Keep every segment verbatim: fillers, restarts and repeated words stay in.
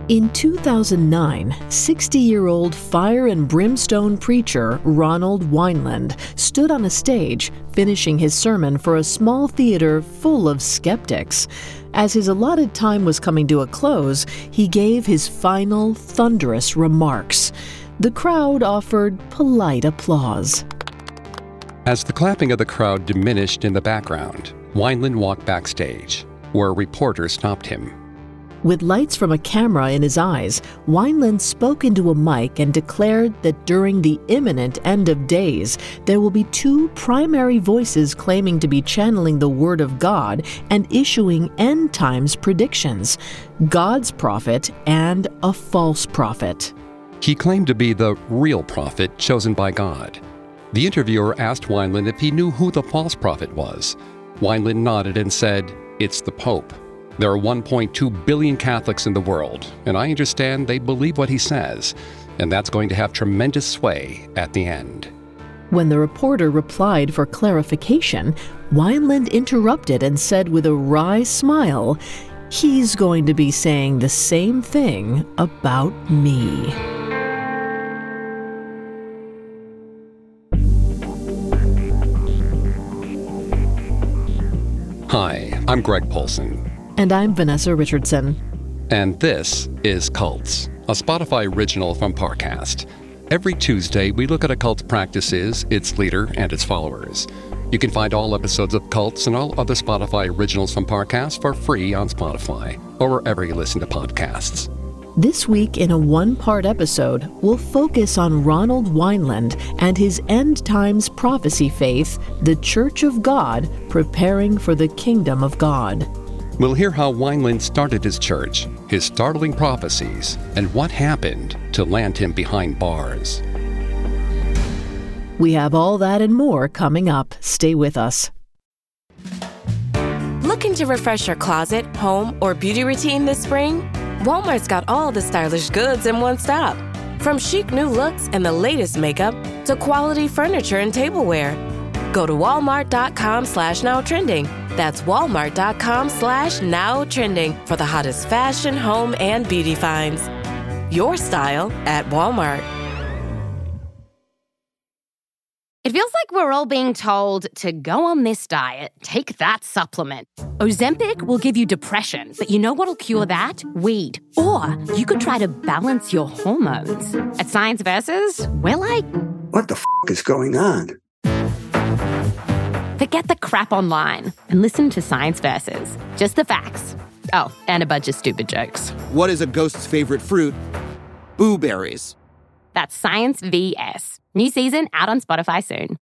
In two thousand nine, sixty-year-old fire and brimstone preacher Ronald Wineland stood on a stage, finishing his sermon for a small theater full of skeptics. As his allotted time was coming to a close, he gave his final thunderous remarks. The crowd offered polite applause. As the clapping of the crowd diminished in the background, Wineland walked backstage, where a reporter stopped him. With lights from a camera in his eyes, Wineland spoke into a mic and declared that during the imminent end of days, there will be two primary voices claiming to be channeling the Word of God and issuing end times predictions: God's prophet and a false prophet. He claimed to be the real prophet chosen by God. The interviewer asked Wineland if he knew who the false prophet was. Wineland nodded and said, "It's the Pope. There are one point two billion Catholics in the world, and I understand they believe what he says, and that's going to have tremendous sway at the end." When the reporter replied for clarification, Wineland interrupted and said with a wry smile, "He's going to be saying the same thing about me." Hi, I'm Greg Polson. And I'm Vanessa Richardson. And this is Cults, a Spotify original from Parcast. Every Tuesday, we look at a cult's practices, its leader, and its followers. You can find all episodes of Cults and all other Spotify originals from Parcast for free on Spotify, or wherever you listen to podcasts. This week, in a one-part episode, we'll focus on Ronald Wineland and his end times prophecy faith, the Church of God, preparing for the kingdom of God. We'll hear how Wineland started his church, his startling prophecies, and what happened to land him behind bars. We have all that and more coming up. Stay with us. Looking to refresh your closet, home, or beauty routine this spring? Walmart's got all the stylish goods in one stop. From chic new looks and the latest makeup to quality furniture and tableware. Go to walmart.com slash now trending. That's walmart.com slash now trending for the hottest fashion, home, and beauty finds. Your style at Walmart. It feels like we're all being told to go on this diet, take that supplement. Ozempic will give you depression, but you know what'll cure that? Weed. Or you could try to balance your hormones. At Science Versus, we're like, what the f*** is going on? Forget the crap online and listen to Science Versus. Just the facts. Oh, and a bunch of stupid jokes. What is a ghost's favorite fruit? Blueberries. That's Science V S. New season out on Spotify soon.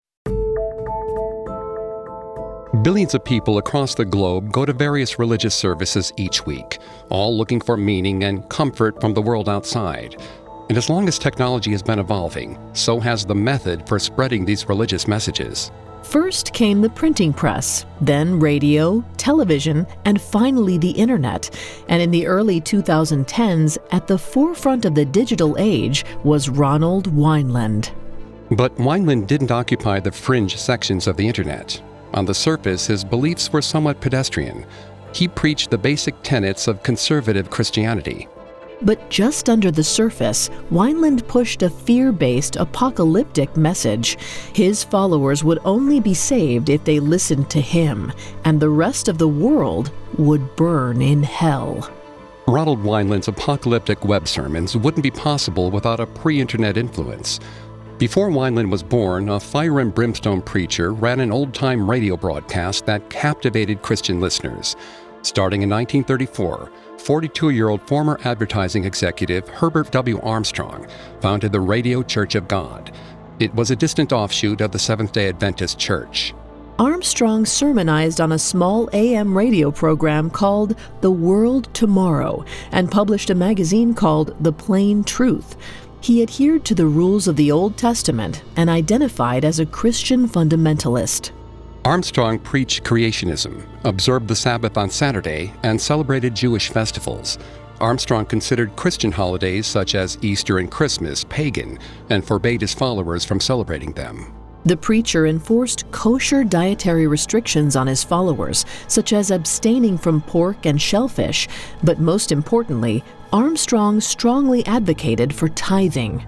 Billions of people across the globe go to various religious services each week, all looking for meaning and comfort from the world outside. And as long as technology has been evolving, so has the method for spreading these religious messages. First came the printing press, then radio, television, and finally the internet. And in the early twenty tens, at the forefront of the digital age was Ronald Wineland. But Wineland didn't occupy the fringe sections of the internet. On the surface, his beliefs were somewhat pedestrian. He preached the basic tenets of conservative Christianity. But just under the surface, Wineland pushed a fear-based, apocalyptic message. His followers would only be saved if they listened to him, and the rest of the world would burn in hell. Ronald Wineland's apocalyptic web sermons wouldn't be possible without a pre-internet influence. Before Wineland was born, a fire and brimstone preacher ran an old-time radio broadcast that captivated Christian listeners. Starting in nineteen thirty-four, forty-two-year-old former advertising executive Herbert W. Armstrong founded the Radio Church of God. It was a distant offshoot of the Seventh-day Adventist Church. Armstrong sermonized on a small A M radio program called The World Tomorrow and published a magazine called The Plain Truth. He adhered to the rules of the Old Testament and identified as a Christian fundamentalist. Armstrong preached creationism, observed the Sabbath on Saturday, and celebrated Jewish festivals. Armstrong considered Christian holidays such as Easter and Christmas pagan and forbade his followers from celebrating them. The preacher enforced kosher dietary restrictions on his followers, such as abstaining from pork and shellfish, but most importantly, Armstrong strongly advocated for tithing.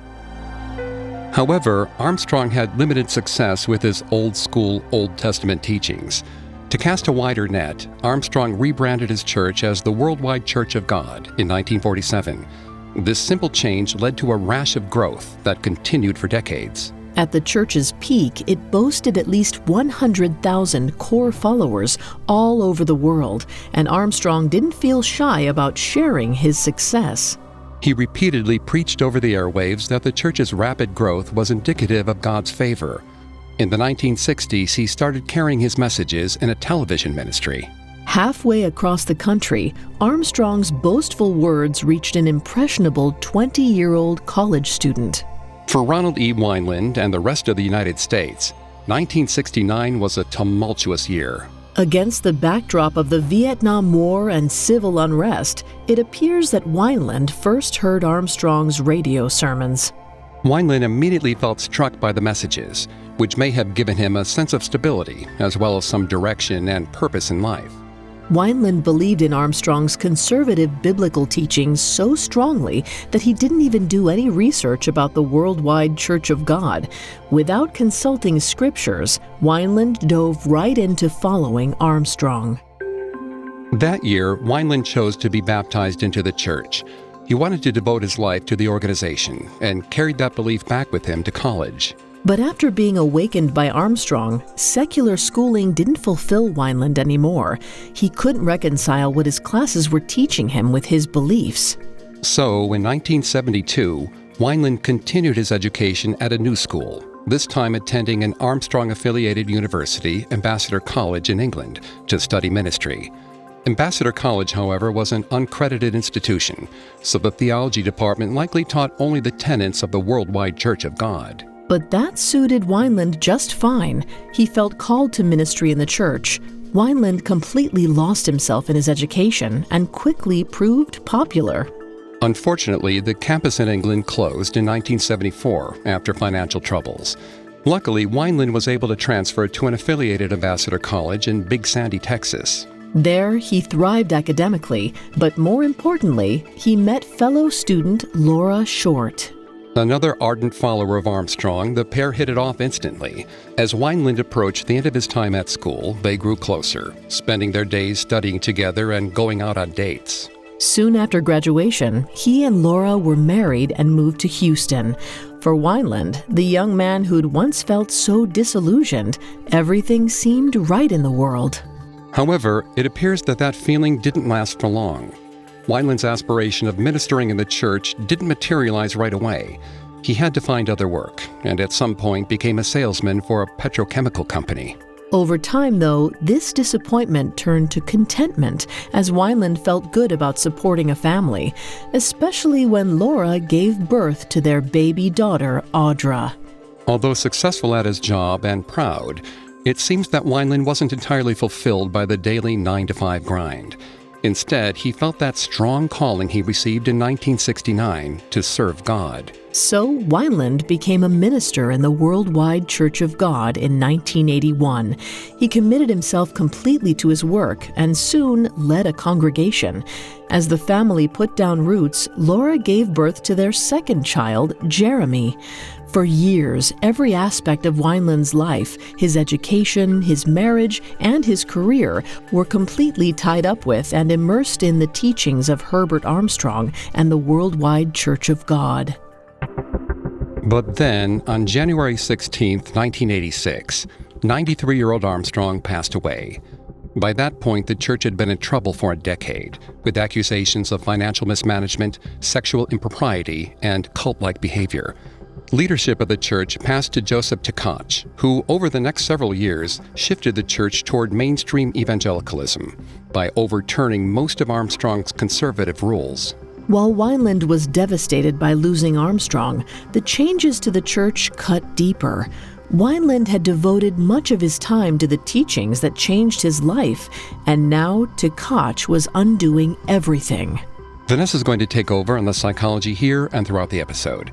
However, Armstrong had limited success with his old-school Old Testament teachings. To cast a wider net, Armstrong rebranded his church as the Worldwide Church of God in nineteen forty-seven. This simple change led to a rash of growth that continued for decades. At the church's peak, it boasted at least one hundred thousand core followers all over the world, and Armstrong didn't feel shy about sharing his success. He repeatedly preached over the airwaves that the church's rapid growth was indicative of God's favor. In the nineteen sixties, he started carrying his messages in a television ministry. Halfway across the country, Armstrong's boastful words reached an impressionable twenty-year-old college student. For Ronald E. Wineland and the rest of the United States, nineteen sixty-nine was a tumultuous year. Against the backdrop of the Vietnam War and civil unrest, it appears that Wineland first heard Armstrong's radio sermons. Wineland immediately felt struck by the messages, which may have given him a sense of stability, as well as some direction and purpose in life. Wineland believed in Armstrong's conservative biblical teachings so strongly that he didn't even do any research about the Worldwide Church of God. Without consulting scriptures, Wineland dove right into following Armstrong. That year, Wineland chose to be baptized into the church. He wanted to devote his life to the organization and carried that belief back with him to college. But after being awakened by Armstrong, secular schooling didn't fulfill Wineland anymore. He couldn't reconcile what his classes were teaching him with his beliefs. So, in nineteen seventy-two, Wineland continued his education at a new school, this time attending an Armstrong-affiliated university, Ambassador College in England, to study ministry. Ambassador College, however, was an uncredited institution, so the theology department likely taught only the tenets of the Worldwide Church of God. But that suited Wineland just fine. He felt called to ministry in the church. Wineland completely lost himself in his education and quickly proved popular. Unfortunately, the campus in England closed in nineteen seventy-four after financial troubles. Luckily, Wineland was able to transfer to an affiliated Ambassador College in Big Sandy, Texas. There, he thrived academically, but more importantly, he met fellow student Laura Short. Another ardent follower of Armstrong, the pair hit it off instantly. As Wineland approached the end of his time at school, they grew closer, spending their days studying together and going out on dates. Soon after graduation, he and Laura were married and moved to Houston. For Wineland, the young man who'd once felt so disillusioned, everything seemed right in the world. However, it appears that that feeling didn't last for long. Wineland's aspiration of ministering in the church didn't materialize right away. He had to find other work, and at some point became a salesman for a petrochemical company. Over time, though, this disappointment turned to contentment as Wineland felt good about supporting a family, especially when Laura gave birth to their baby daughter, Audra. Although successful at his job and proud, it seems that Wineland wasn't entirely fulfilled by the daily nine to five grind. Instead, he felt that strong calling he received in nineteen sixty-nine to serve God. So, Wineland became a minister in the Worldwide Church of God in nineteen eighty-one. He committed himself completely to his work and soon led a congregation. As the family put down roots, Laura gave birth to their second child, Jeremy. For years, every aspect of Wineland's life, his education, his marriage, and his career were completely tied up with and immersed in the teachings of Herbert Armstrong and the Worldwide Church of God. But then, on January sixteenth, nineteen eighty-six, ninety-three-year-old Armstrong passed away. By that point, the church had been in trouble for a decade, with accusations of financial mismanagement, sexual impropriety, and cult-like behavior. Leadership of the church passed to Joseph Tkach, who, over the next several years, shifted the church toward mainstream evangelicalism by overturning most of Armstrong's conservative rules. While Wineland was devastated by losing Armstrong, the changes to the church cut deeper. Wineland had devoted much of his time to the teachings that changed his life, and now Tkach was undoing everything. Vanessa's going to take over on the psychology here and throughout the episode.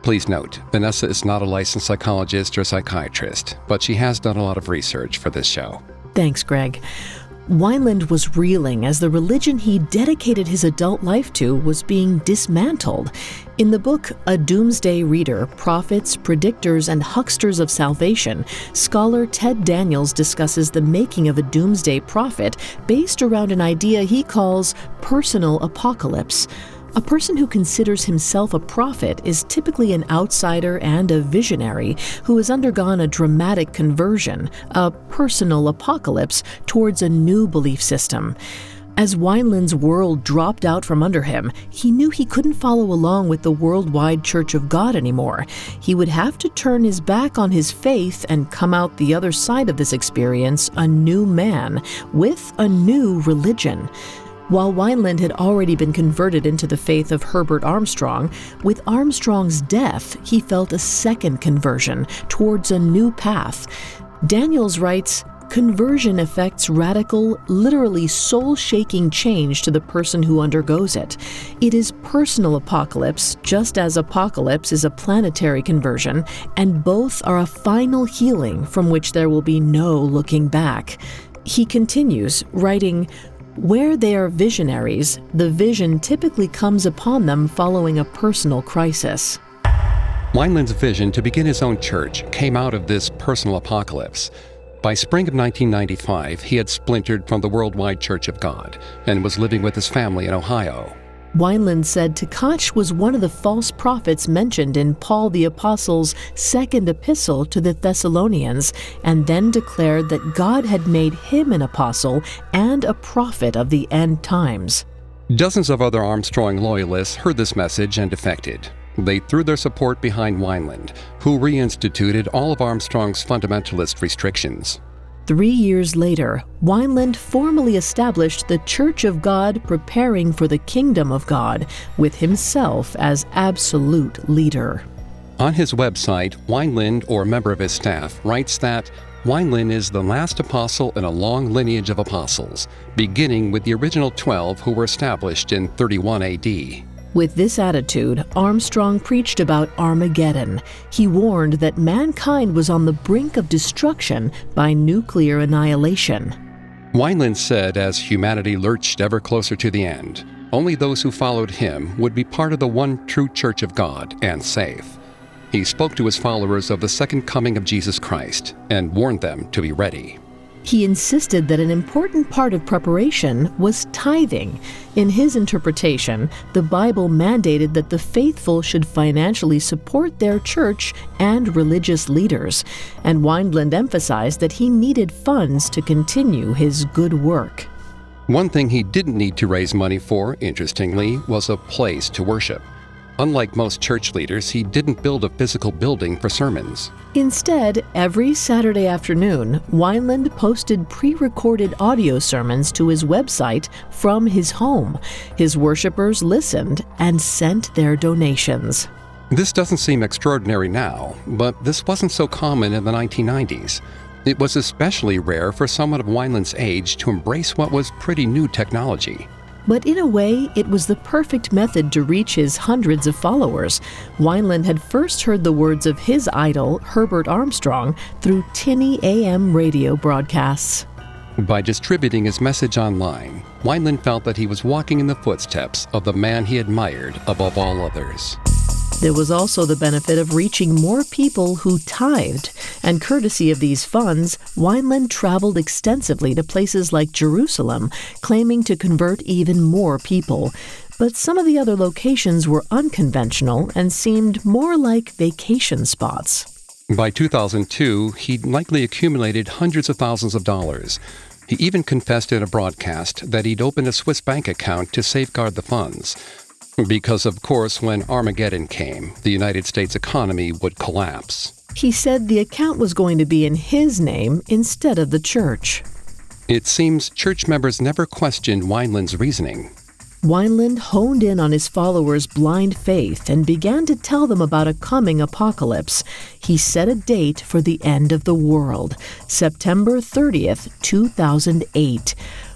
Please note, Vanessa is not a licensed psychologist or psychiatrist, but she has done a lot of research for this show. Thanks, Greg. Wineland was reeling as the religion he dedicated his adult life to was being dismantled. In the book A Doomsday Reader, Prophets, Predictors, and Hucksters of Salvation, scholar Ted Daniels discusses the making of a doomsday prophet based around an idea he calls personal apocalypse. A person who considers himself a prophet is typically an outsider and a visionary who has undergone a dramatic conversion, a personal apocalypse towards a new belief system. As Wineland's world dropped out from under him, he knew he couldn't follow along with the worldwide Church of God anymore. He would have to turn his back on his faith and come out the other side of this experience a new man with a new religion. While Wineland had already been converted into the faith of Herbert Armstrong, with Armstrong's death, he felt a second conversion towards a new path. Daniels writes, "Conversion effects radical, literally soul-shaking change to the person who undergoes it. It is personal apocalypse, just as apocalypse is a planetary conversion, and both are a final healing from which there will be no looking back." He continues, writing, "Where they are visionaries, the vision typically comes upon them following a personal crisis." Wineland's vision to begin his own church came out of this personal apocalypse. By spring of nineteen ninety-five, he had splintered from the Worldwide Church of God and was living with his family in Ohio. Wineland said Tkach was one of the false prophets mentioned in Paul the Apostle's second epistle to the Thessalonians, and then declared that God had made him an apostle and a prophet of the end times. Dozens of other Armstrong loyalists heard this message and defected. They threw their support behind Wineland, who reinstituted all of Armstrong's fundamentalist restrictions. Three years later, Wineland formally established the Church of God Preparing for the Kingdom of God, with himself as absolute leader. On his website, Wineland, or a member of his staff, writes that Wineland is the last apostle in a long lineage of apostles, beginning with the original twelve who were established in thirty-one A D. With this attitude, Armstrong preached about Armageddon. He warned that mankind was on the brink of destruction by nuclear annihilation. Wineland said as humanity lurched ever closer to the end, only those who followed him would be part of the one true Church of God and safe. He spoke to his followers of the second coming of Jesus Christ and warned them to be ready. He insisted that an important part of preparation was tithing. In his interpretation, the Bible mandated that the faithful should financially support their church and religious leaders, and Wineland emphasized that he needed funds to continue his good work. One thing he didn't need to raise money for, interestingly, was a place to worship. Unlike most church leaders, he didn't build a physical building for sermons. Instead, every Saturday afternoon, Wineland posted pre-recorded audio sermons to his website from his home. His worshipers listened and sent their donations. This doesn't seem extraordinary now, but this wasn't so common in the nineteen nineties. It was especially rare for someone of Wineland's age to embrace what was pretty new technology. But in a way, it was the perfect method to reach his hundreds of followers. Wineland had first heard the words of his idol, Herbert Armstrong, through tinny A M radio broadcasts. By distributing his message online, Wineland felt that he was walking in the footsteps of the man he admired above all others. There was also the benefit of reaching more people who tithed, and courtesy of these funds, Wineland traveled extensively to places like Jerusalem, claiming to convert even more people. But some of the other locations were unconventional and seemed more like vacation spots. By two thousand two, he'd likely accumulated hundreds of thousands of dollars. He even confessed in a broadcast that he'd opened a Swiss bank account to safeguard the funds. Because, of course, when Armageddon came, the United States economy would collapse. He said the account was going to be in his name instead of the church. It seems church members never questioned Wineland's reasoning. Wineland honed in on his followers' blind faith and began to tell them about a coming apocalypse. He set a date for the end of the world, September thirtieth, two thousand eight.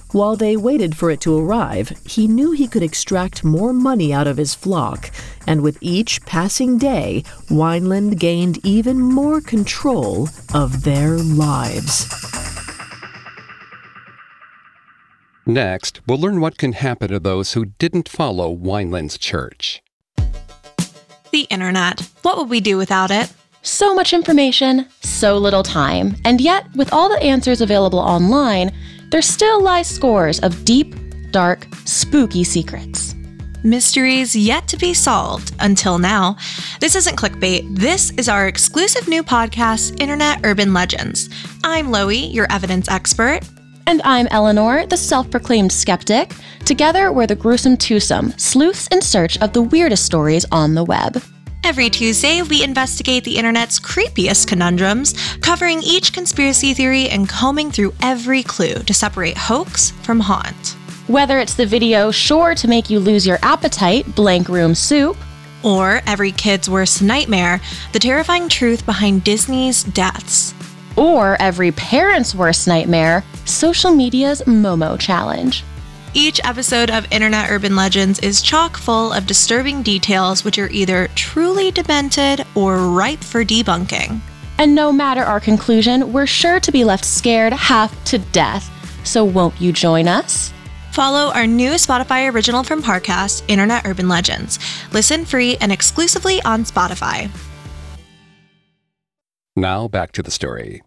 While they waited for it to arrive, he knew he could extract more money out of his flock, and with each passing day, Wineland gained even more control of their lives. Next, we'll learn what can happen to those who didn't follow Wineland's church. The internet. What would we do without it? So much information, so little time, and yet, with all the answers available online, there still lie scores of deep, dark, spooky secrets. Mysteries yet to be solved until now. This isn't clickbait. This is our exclusive new podcast, Internet Urban Legends. I'm Loie, your evidence expert. And I'm Eleanor, the self-proclaimed skeptic. Together, we're the gruesome twosome, sleuths in search of the weirdest stories on the web. Every Tuesday, we investigate the internet's creepiest conundrums, covering each conspiracy theory and combing through every clue to separate hoax from haunt. Whether it's the video sure to make you lose your appetite, Blank Room Soup, or every kid's worst nightmare, the terrifying truth behind Disney's deaths, or every parent's worst nightmare, social media's Momo challenge. Each episode of Internet Urban Legends is chock full of disturbing details which are either truly demented or ripe for debunking. And no matter our conclusion, we're sure to be left scared half to death. So won't you join us? Follow our new Spotify original from Parcast, Internet Urban Legends. Listen free and exclusively on Spotify. Now back to the story.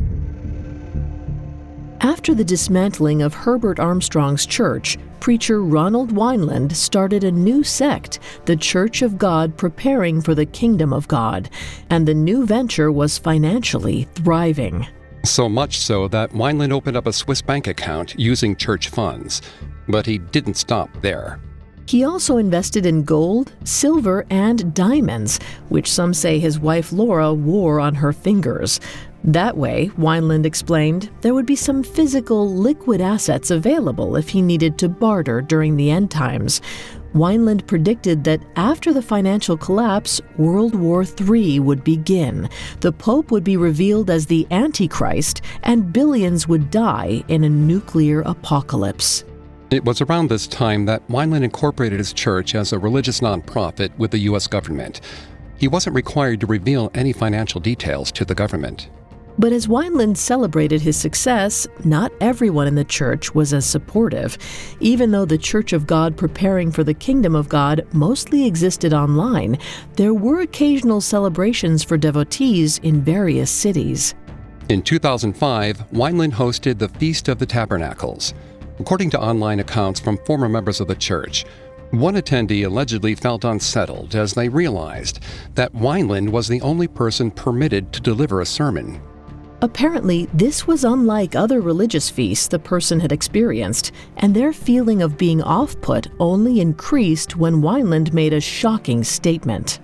After the dismantling of Herbert Armstrong's church, preacher Ronald Wineland started a new sect, the Church of God Preparing for the Kingdom of God, and the new venture was financially thriving. So much so that Wineland opened up a Swiss bank account using church funds. But he didn't stop there. He also invested in gold, silver, and diamonds, which some say his wife Laura wore on her fingers. That way, Wineland explained, there would be some physical, liquid assets available if he needed to barter during the end times. Wineland predicted that after the financial collapse, World War Three would begin. The Pope would be revealed as the Antichrist, and billions would die in a nuclear apocalypse. It was around this time that Wineland incorporated his church as a religious nonprofit with the U S government. He wasn't required to reveal any financial details to the government. But as Wineland celebrated his success, not everyone in the church was as supportive. Even though the Church of God Preparing for the Kingdom of God mostly existed online, there were occasional celebrations for devotees in various cities. In two thousand five, Wineland hosted the Feast of the Tabernacles. According to online accounts from former members of the church, one attendee allegedly felt unsettled as they realized that Wineland was the only person permitted to deliver a sermon. Apparently, this was unlike other religious feasts the person had experienced, and their feeling of being off-put only increased when Wineland made a shocking statement.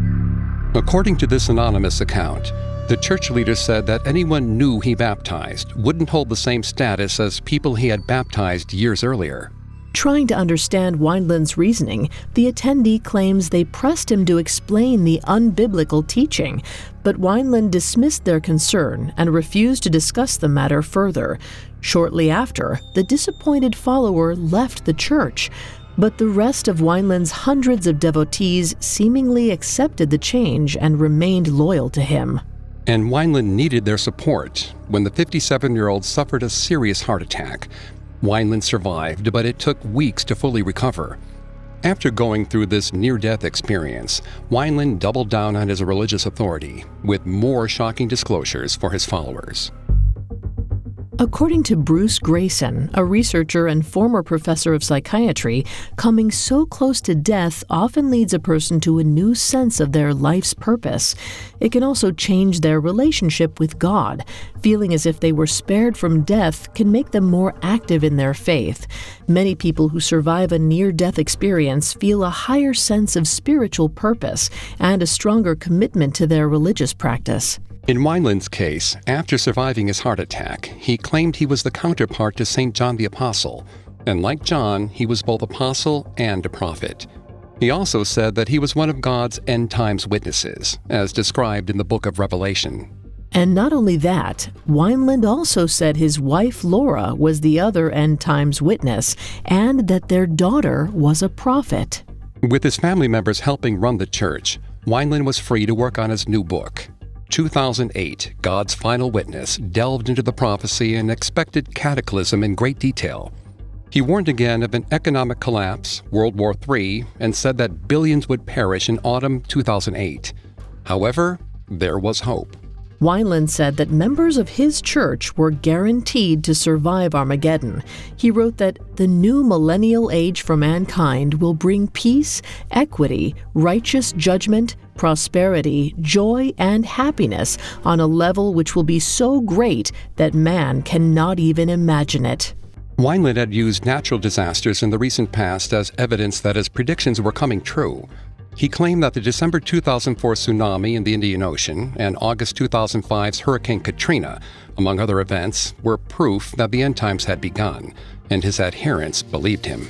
According to this anonymous account, the church leader said that anyone new he baptized wouldn't hold the same status as people he had baptized years earlier. Trying to understand Wineland's reasoning, the attendee claims they pressed him to explain the unbiblical teaching, but Wineland dismissed their concern and refused to discuss the matter further. Shortly after, the disappointed follower left the church, but the rest of Wineland's hundreds of devotees seemingly accepted the change and remained loyal to him. And Wineland needed their support when the fifty-seven-year-old suffered a serious heart attack. Wineland survived, but it took weeks to fully recover. After going through this near-death experience, Wineland doubled down on his religious authority with more shocking disclosures for his followers. According to Bruce Grayson, a researcher and former professor of psychiatry, coming so close to death often leads a person to a new sense of their life's purpose. It can also change their relationship with God. Feeling as if they were spared from death can make them more active in their faith. Many people who survive a near-death experience feel a higher sense of spiritual purpose and a stronger commitment to their religious practice. In Wineland's case, after surviving his heart attack, he claimed he was the counterpart to Saint John the Apostle, and like John, he was both apostle and a prophet. He also said that he was one of God's end-times witnesses, as described in the book of Revelation. And not only that, Wineland also said his wife Laura was the other end times witness, and that their daughter was a prophet. With his family members helping run the church, Wineland was free to work on his new book. two thousand eight, God's Final Witness, delved into the prophecy and expected cataclysm in great detail. He warned again of an economic collapse, World War Three, and said that billions would perish in autumn two thousand eight. However, there was hope. Wineland said that members of his church were guaranteed to survive Armageddon. He wrote that the new millennial age for mankind will bring peace, equity, righteous judgment, prosperity, joy, and happiness on a level which will be so great that man cannot even imagine it. Wineland had used natural disasters in the recent past as evidence that his predictions were coming true. He claimed that the December two thousand four tsunami in the Indian Ocean and August two thousand five's Hurricane Katrina, among other events, were proof that the end times had begun, and his adherents believed him.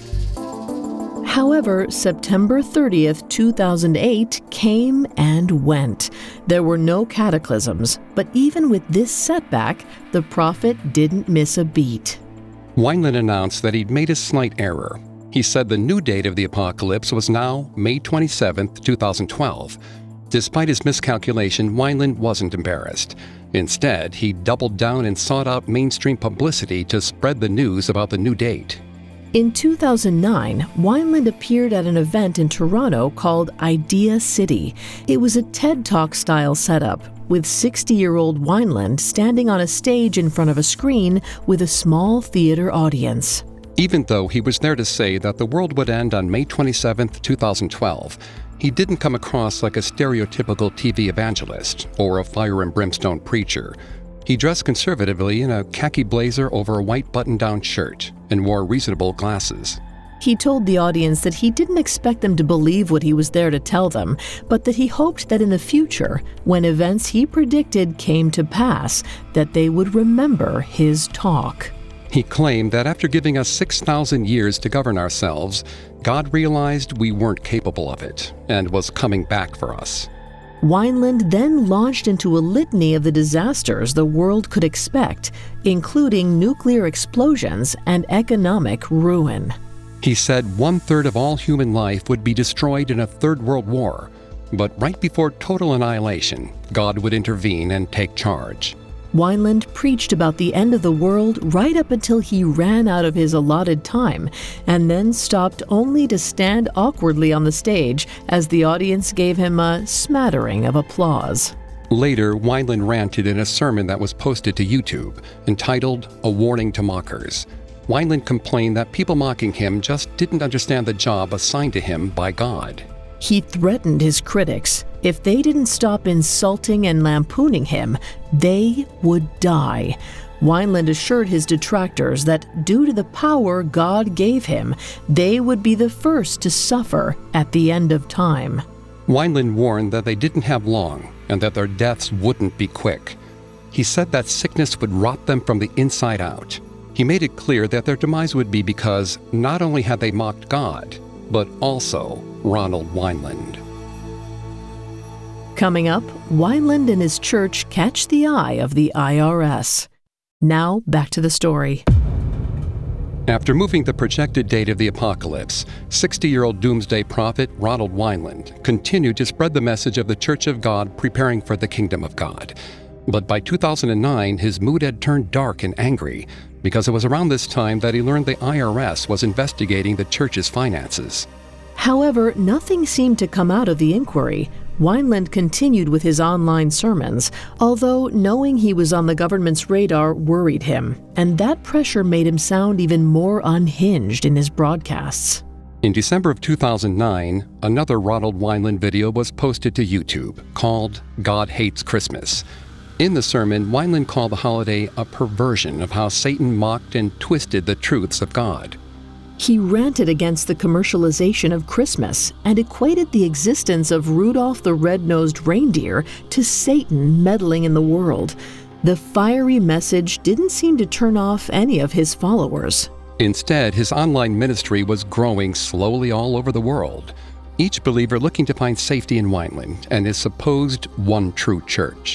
However, September thirtieth, two thousand eight came and went. There were no cataclysms, but even with this setback, the prophet didn't miss a beat. Wineland announced that he'd made a slight error. He said the new date of the apocalypse was now May twenty-seventh, two thousand twelve. Despite his miscalculation, Wineland wasn't embarrassed. Instead, he doubled down and sought out mainstream publicity to spread the news about the new date. In two thousand nine, Wineland appeared at an event in Toronto called Idea City. It was a TED Talk-style setup, with sixty-year-old Wineland standing on a stage in front of a screen with a small theater audience. Even though he was there to say that the world would end on May twenty-seventh, two thousand twelve, he didn't come across like a stereotypical T V evangelist or a fire and brimstone preacher. He dressed conservatively in a khaki blazer over a white button-down shirt and wore reasonable glasses. He told the audience that he didn't expect them to believe what he was there to tell them, but that he hoped that in the future, when events he predicted came to pass, that they would remember his talk. He claimed that after giving us six thousand years to govern ourselves, God realized we weren't capable of it and was coming back for us. Wineland then launched into a litany of the disasters the world could expect, including nuclear explosions and economic ruin. He said one-third of all human life would be destroyed in a third world war, but right before total annihilation, God would intervene and take charge. Wineland preached about the end of the world right up until he ran out of his allotted time, and then stopped only to stand awkwardly on the stage as the audience gave him a smattering of applause. Later, Wineland ranted in a sermon that was posted to YouTube, entitled A Warning to Mockers. Wineland complained that people mocking him just didn't understand the job assigned to him by God. He threatened his critics. If they didn't stop insulting and lampooning him, they would die. Wineland assured his detractors that due to the power God gave him, they would be the first to suffer at the end of time. Wineland warned that they didn't have long and that their deaths wouldn't be quick. He said that sickness would rot them from the inside out. He made it clear that their demise would be because not only had they mocked God, but also Ronald Wineland. Coming up, Wineland and his church catch the eye of the I R S. Now, back to the story. After moving the projected date of the apocalypse, sixty-year-old doomsday prophet Ronald Wineland continued to spread the message of the Church of God preparing for the kingdom of God. But by two thousand nine, his mood had turned dark and angry because it was around this time that he learned the I R S was investigating the church's finances. However, nothing seemed to come out of the inquiry. Wineland continued with his online sermons, although knowing he was on the government's radar worried him, and that pressure made him sound even more unhinged in his broadcasts. In December of two thousand nine, another Ronald Wineland video was posted to YouTube called God Hates Christmas. In the sermon, Wineland called the holiday a perversion of how Satan mocked and twisted the truths of God. He ranted against the commercialization of Christmas and equated the existence of Rudolph the Red-Nosed Reindeer to Satan meddling in the world. The fiery message didn't seem to turn off any of his followers. Instead, his online ministry was growing slowly all over the world, each believer looking to find safety in Wineland and his supposed one true church.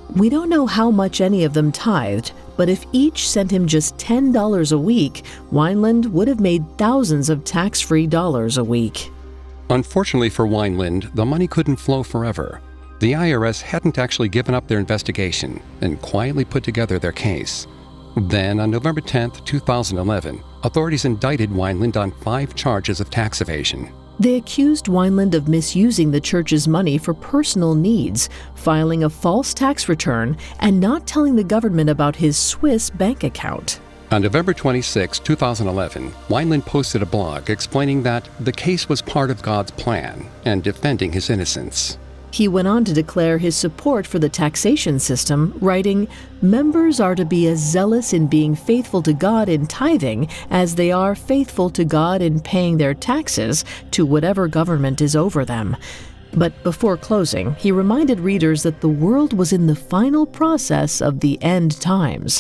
We don't know how much any of them tithed, but if each sent him just ten dollars a week, Wineland would have made thousands of tax-free dollars a week. Unfortunately for Wineland, the money couldn't flow forever. The I R S hadn't actually given up their investigation and quietly put together their case. Then, on November tenth, two thousand eleven, authorities indicted Wineland on five charges of tax evasion. They accused Wineland of misusing the church's money for personal needs, filing a false tax return, and not telling the government about his Swiss bank account. On November twenty-sixth, two thousand eleven, Wineland posted a blog explaining that the case was part of God's plan and defending his innocence. He went on to declare his support for the taxation system, writing, "Members are to be as zealous in being faithful to God in tithing as they are faithful to God in paying their taxes to whatever government is over them." But before closing, he reminded readers that the world was in the final process of the end times.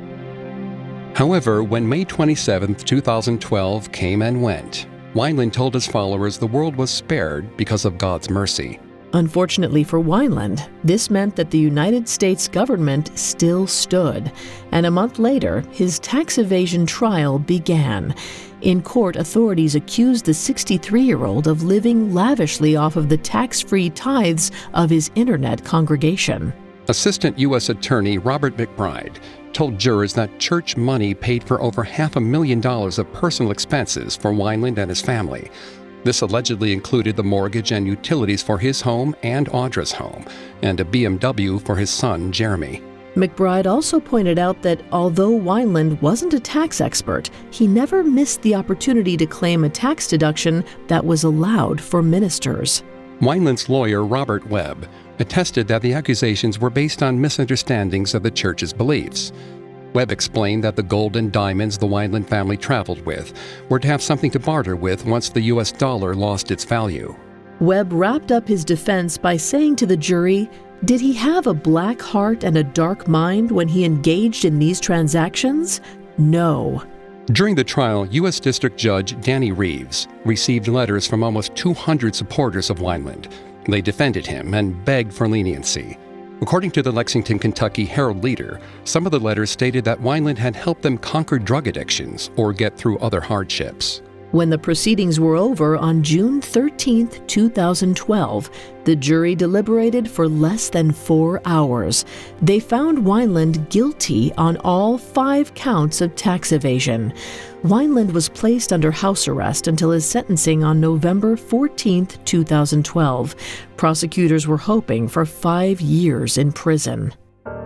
However, when May twenty-seventh, two thousand twelve came and went, Wineland told his followers the world was spared because of God's mercy. Unfortunately for Wineland, this meant that the United States government still stood, and a month later, his tax evasion trial began. In court, authorities accused the sixty-three-year-old of living lavishly off of the tax-free tithes of his internet congregation. Assistant U S Attorney Robert McBride told jurors that church money paid for over half a million dollars of personal expenses for Wineland and his family. This allegedly included the mortgage and utilities for his home and Audra's home, and a B M W for his son, Jeremy. McBride also pointed out that although Wineland wasn't a tax expert, he never missed the opportunity to claim a tax deduction that was allowed for ministers. Wineland's lawyer, Robert Webb, attested that the accusations were based on misunderstandings of the church's beliefs. Webb explained that the gold and diamonds the Wineland family traveled with were to have something to barter with once the U S dollar lost its value. Webb wrapped up his defense by saying to the jury, "Did he have a black heart and a dark mind when he engaged in these transactions? No." During the trial, U S District Judge Danny Reeves received letters from almost two hundred supporters of Wineland. They defended him and begged for leniency. According to the Lexington, Kentucky Herald-Leader, some of the letters stated that Wineland had helped them conquer drug addictions or get through other hardships. When the proceedings were over on June thirteenth, two thousand twelve, the jury deliberated for less than four hours. They found Wineland guilty on all five counts of tax evasion. Wineland was placed under house arrest until his sentencing on November fourteenth, two thousand twelve. Prosecutors were hoping for five years in prison.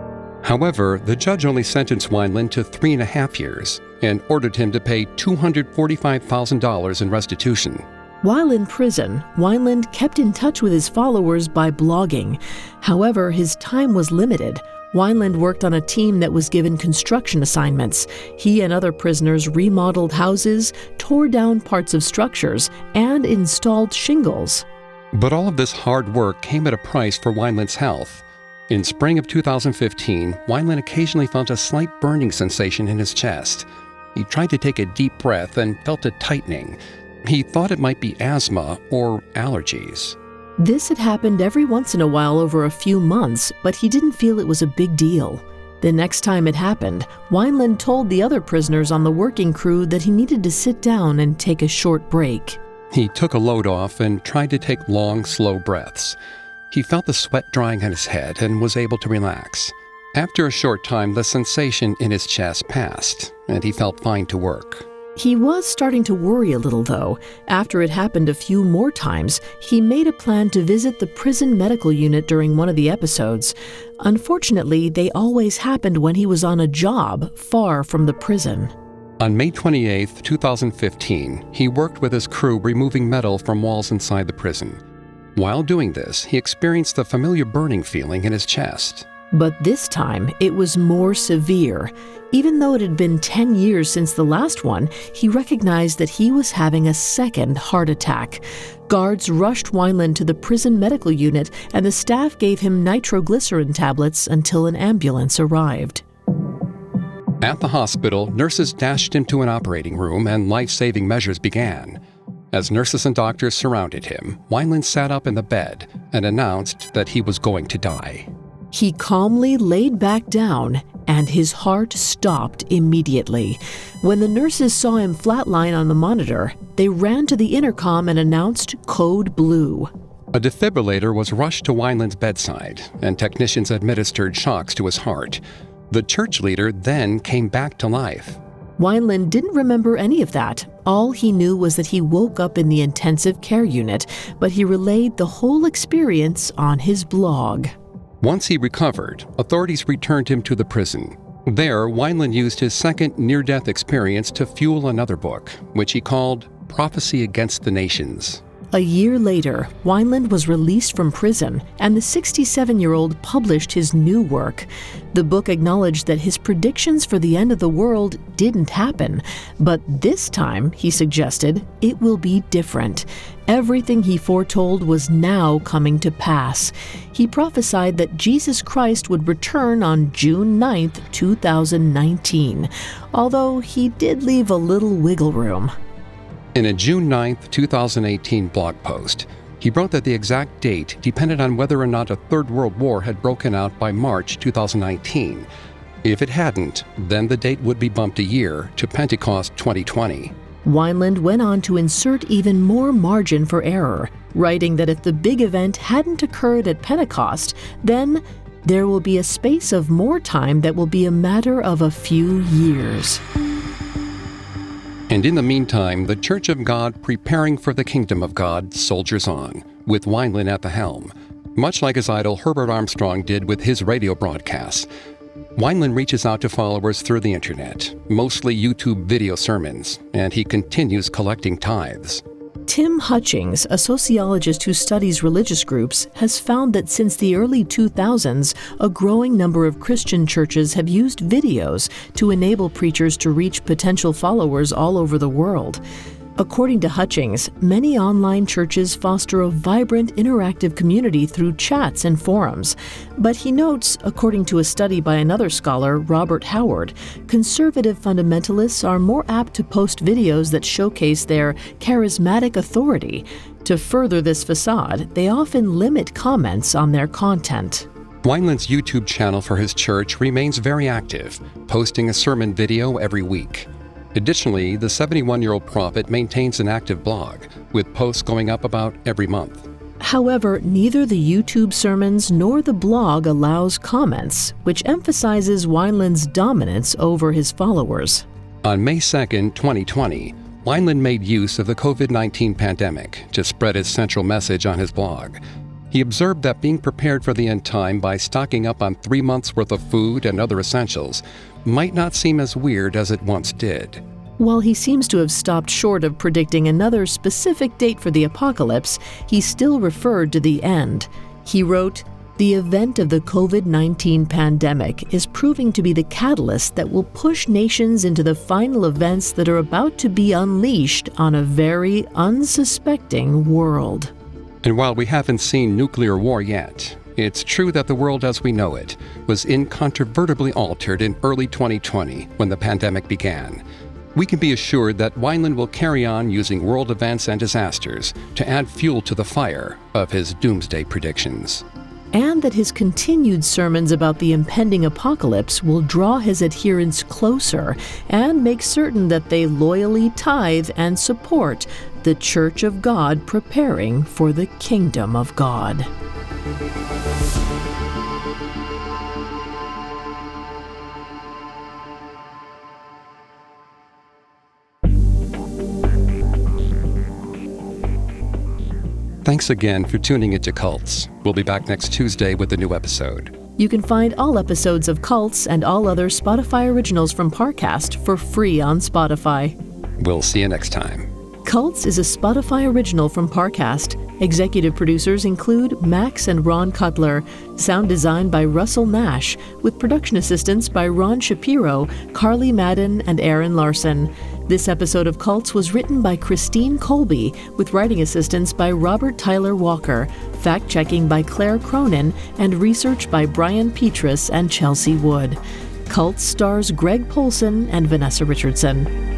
However, the judge only sentenced Wineland to three and a half years and ordered him to pay two hundred forty-five thousand dollars in restitution. While in prison, Wineland kept in touch with his followers by blogging. However, his time was limited. Wineland worked on a team that was given construction assignments. He and other prisoners remodeled houses, tore down parts of structures, and installed shingles. But all of this hard work came at a price for Wineland's health. In spring of two thousand fifteen, Wineland occasionally felt a slight burning sensation in his chest. He tried to take a deep breath and felt a tightening. He thought it might be asthma or allergies. This had happened every once in a while over a few months, but he didn't feel it was a big deal. The next time it happened, Wineland told the other prisoners on the working crew that he needed to sit down and take a short break. He took a load off and tried to take long, slow breaths. He felt the sweat drying on his head and was able to relax. After a short time, the sensation in his chest passed, and he felt fine to work. He was starting to worry a little, though. After it happened a few more times, he made a plan to visit the prison medical unit during one of the episodes. Unfortunately, they always happened when he was on a job far from the prison. On May twenty-eighth, two thousand fifteen, he worked with his crew removing metal from walls inside the prison. While doing this, he experienced the familiar burning feeling in his chest. But this time, it was more severe. Even though it had been ten years since the last one, he recognized that he was having a second heart attack. Guards rushed Wineland to the prison medical unit, and the staff gave him nitroglycerin tablets until an ambulance arrived. At the hospital, nurses dashed him to an operating room and life-saving measures began. As nurses and doctors surrounded him, Wineland sat up in the bed and announced that he was going to die. He calmly laid back down, and his heart stopped immediately. When the nurses saw him flatline on the monitor, they ran to the intercom and announced Code Blue. A defibrillator was rushed to Wineland's bedside, and technicians administered shocks to his heart. The church leader then came back to life. Wineland didn't remember any of that. All he knew was that he woke up in the intensive care unit, but he relayed the whole experience on his blog. Once he recovered, authorities returned him to the prison. There, Wineland used his second near-death experience to fuel another book, which he called Prophecy Against the Nations. A year later, Wineland was released from prison, and the sixty-seven-year-old published his new work. The book acknowledged that his predictions for the end of the world didn't happen, but this time, he suggested, it will be different. Everything he foretold was now coming to pass. He prophesied that Jesus Christ would return on June ninth, two thousand nineteen, although he did leave a little wiggle room. In a June ninth, two thousand eighteen blog post, he wrote that the exact date depended on whether or not a Third World War had broken out by March two thousand nineteen. If it hadn't, then the date would be bumped a year to Pentecost twenty twenty. Wineland went on to insert even more margin for error, writing that if the big event hadn't occurred at Pentecost, then there will be a space of more time that will be a matter of a few years. And in the meantime, the Church of God preparing for the kingdom of God soldiers on, with Wineland at the helm, much like his idol Herbert Armstrong did with his radio broadcasts. Wineland reaches out to followers through the internet, mostly YouTube video sermons, and he continues collecting tithes. Tim Hutchings, a sociologist who studies religious groups, has found that since the early two thousands, a growing number of Christian churches have used videos to enable preachers to reach potential followers all over the world. According to Hutchings, many online churches foster a vibrant, interactive community through chats and forums. But he notes, according to a study by another scholar, Robert Howard, conservative fundamentalists are more apt to post videos that showcase their charismatic authority. To further this facade, they often limit comments on their content. Wineland's YouTube channel for his church remains very active, posting a sermon video every week. Additionally, the seventy-one-year-old prophet maintains an active blog, with posts going up about every month. However, neither the YouTube sermons nor the blog allows comments, which emphasizes Wineland's dominance over his followers. On May second, twenty twenty, Wineland made use of the covid nineteen pandemic to spread his central message on his blog. He observed that being prepared for the end time by stocking up on three months' worth of food and other essentials might not seem as weird as it once did. While he seems to have stopped short of predicting another specific date for the apocalypse, he still referred to the end. He wrote, "The event of the covid nineteen pandemic is proving to be the catalyst that will push nations into the final events that are about to be unleashed on a very unsuspecting world." And while we haven't seen nuclear war yet, it's true that the world as we know it was incontrovertibly altered in early twenty twenty when the pandemic began. We can be assured that Wineland will carry on using world events and disasters to add fuel to the fire of his doomsday predictions. And that his continued sermons about the impending apocalypse will draw his adherents closer and make certain that they loyally tithe and support the Church of God preparing for the kingdom of God. Thanks again for tuning into Cults. We'll be back next Tuesday with a new episode. You can find all episodes of Cults and all other Spotify originals from Parcast for free on Spotify. We'll see you next time. Cults is a Spotify original from Parcast. Executive producers include Max and Ron Cutler. Sound design by Russell Nash, with production assistance by Ron Shapiro, Carly Madden, and Aaron Larson. This episode of Cults was written by Christine Colby, with writing assistance by Robert Tyler Walker, fact-checking by Claire Cronin, and research by Brian Petrus and Chelsea Wood. Cults stars Greg Polson and Vanessa Richardson.